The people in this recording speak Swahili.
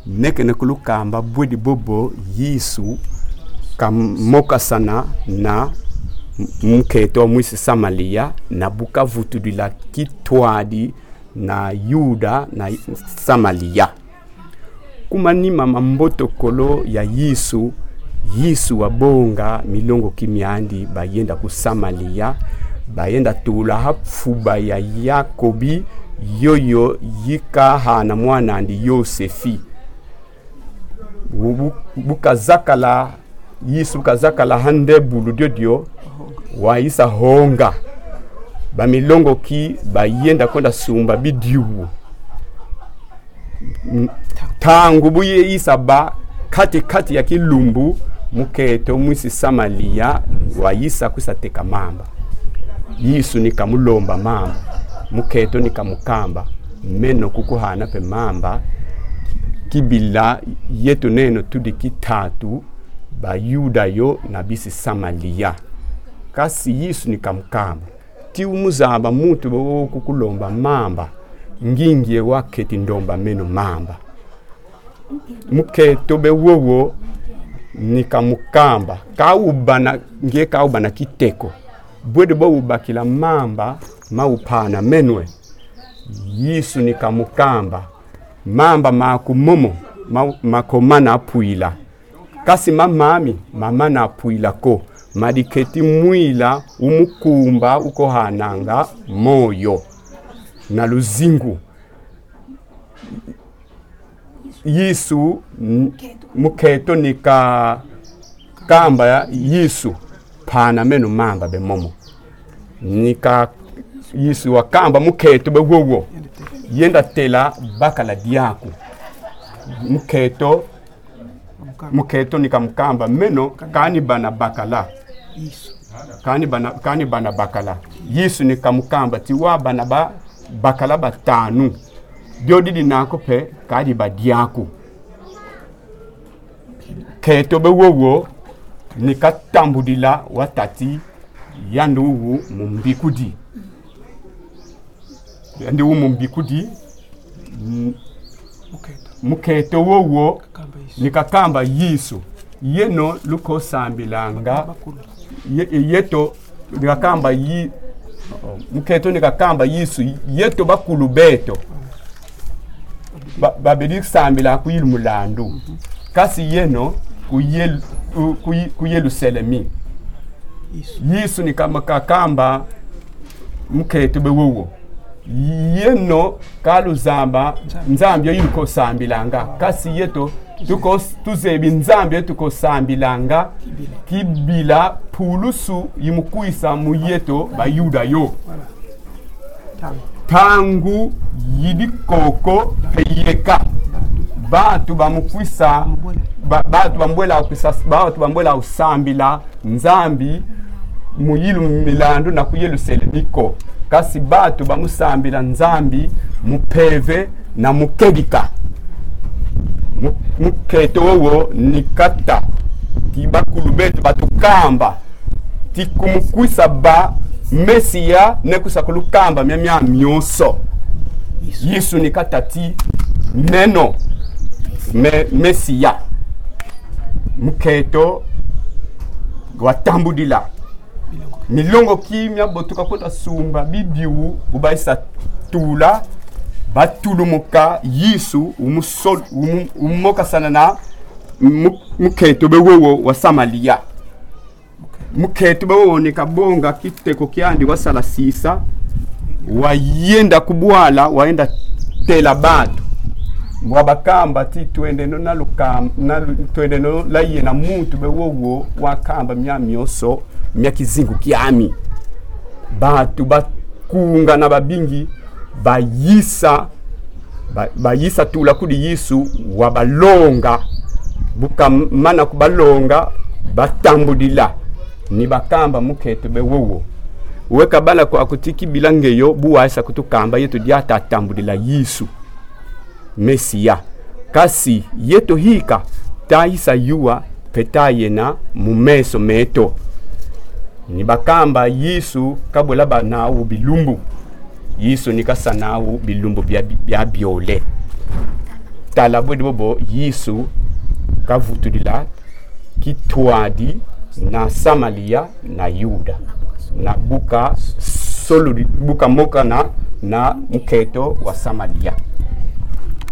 neke nekulukamba bwedi bobo Yesu kamoka sana na mketo mwisi Samaria na buka vutudila kitwadi na Yuda na Samaria. Kumani mama mboto kolo ya Yesu wabonga milongo kimiandi bayenda ku Samaria, bayenda tula hafuba ya Yakobi yoyo yika hana mwana andi Yosefi. Bukazakala Yesu kazakala hande bulu dio waisa honga ba milongo ki bayenda konda sumba bidiu tangu buye isa ba kati ya kilumbu muketo mwisi Samaria waisa kusateka mamba. Yesu nikamulomba mamba, muketo nikamukamba meno kukuhana pe mamba kibila yetu neno tudi kitatu ba Yuda yo na bisi Samaria. Kasi Yesu nikamukamba ti umuzamba mutu bo kukulomba mamba ngingie waketi ndomba meno mamba. Muketo be wowo nikamukamba kaubana kiteko bwede bo ubakila mamba maupana menwe. Yesu nikamukamba mamba makumomo makomana apuila kasi mama na apuila ko madiketi mwila umukumba uko hananga moyo na luzingu. Yesu muketo nika kamba ya Yesu pana meno mamba be momo nika Yesu wakamba muketo be wowo yenda tela bakala diaku muketo nikamkamba meno kani bana bakala Yesu kani bana bakala Yesu nikamkamba tiwa bana ba bakala batanu diodidi nako pe kadi badiaku keto be wowo nikatambudila watati yanduwu mumbikudi muketo wowo nikakamba Yesu yeno luko sambilanga yeto nikakamba muketo nikakamba Yesu yeto bakulu beto babedi sambila kuyilu mulandu kasi yeno ku Yerusalemi. Yesu nikamkakamba muketo bewowo yeno kalu zamba nzambyo yuko sambilanga kasi yeto tuko tuzebi nzambyo tuko sambilanga kibila pulusu yimukuisa muyeto ba Yuda yo tangu yidikoko peyeka batu bamukwisa batu bambwela usambila nzambi muyilu milandu na ku Yerusalemiko kasi batu bamusambila nzambi mupeve na mukebika. Muketo wowo nikata kibakulu betu batukamba tikumukwisa ba Mesia nekusa kulukamba myamya myoso. Yesu nikata ti neno Mesia muketo watambudila milongo kimya botuka kota sumba bidiu ubaisa tula batulumuka Yesu umumoka sana na muketo bewowo wa Samaria. Muketo bewowo nikabonga kiteko kiandi wasala sisa wayenda kubwala waenda tela batu mwabakamba ti twende no twende no laye na muntu bewowo wakamba myamyoso myakizingu kiami batu bakunga na babingi bayisa tula kudi Yesu wabalonga buka mana kubalonga batambudila ni bakamba muketo bewowo weka bala kwa kutiki bilangeyo buwaisa kutukamba yetu diata atambudila Yesu Mesia kasi yeto hika taisa yuwa petaye na mumeso meto ni bakamba Yesu kabula banawu bilumbu Yesu nikasa nawu bilumbu bya biole talabo de bobo Yesu kavutulila kitwadi na Samaria na Yuda na buka moka na mketo wa Samaria.